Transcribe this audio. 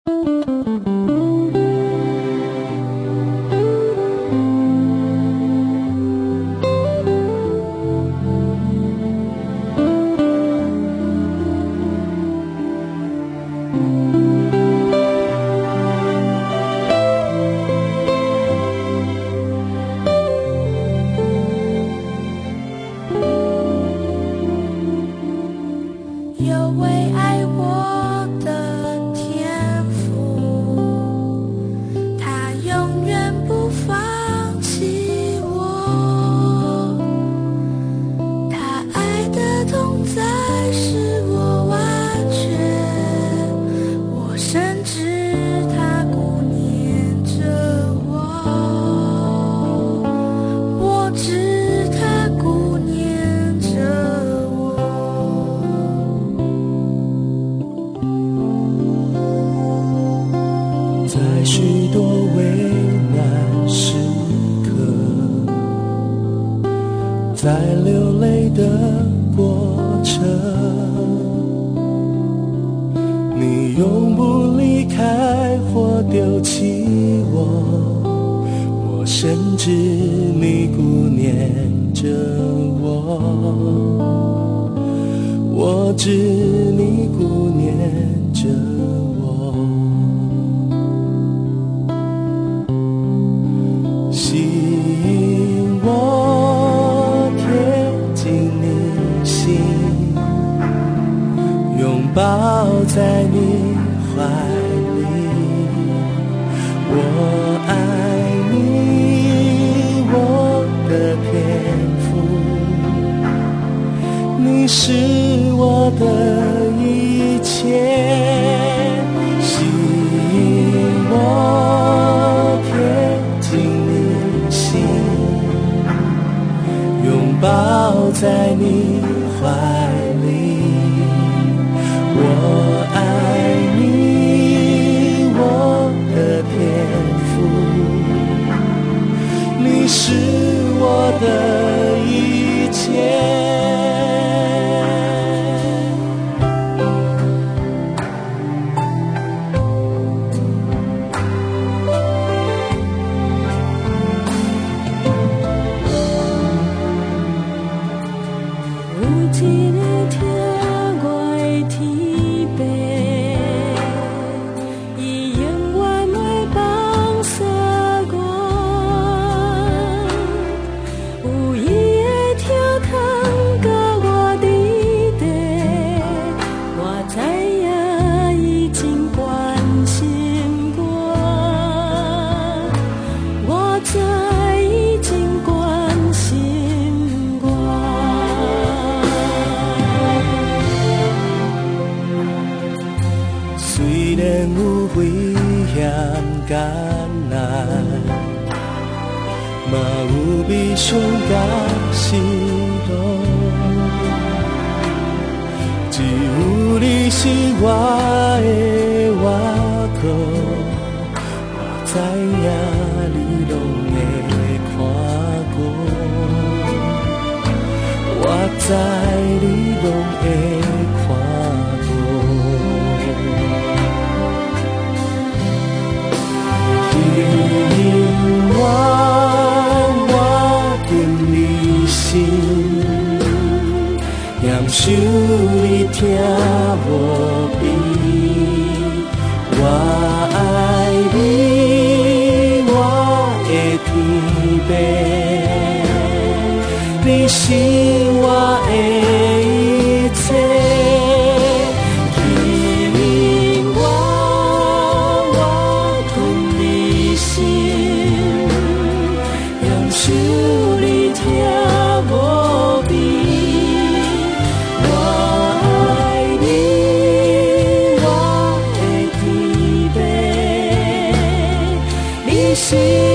有位爱我的天父，他永远不放弃我，他爱的同在使我完全，我深知他顾念着我，我知他顾念着我。 在许多危难时刻，在流泪的过程，你永不离开或丢弃我，我深知你顾念着我，我知你顾念着我。吸引我贴近你心，拥抱在你怀里。我爱你，我的天父，你是我的一切。吸引我贴近你心，拥抱在你怀里。我爱你，我的天父，你是我的一切。虽然有危险艰难，嘛有悲伤甲心痛，只有你是我的依靠，我知影你拢会看顾，我知你拢会看顾。我定你心，严守你听无变。我爱你，我的天父，你是我的一切。 是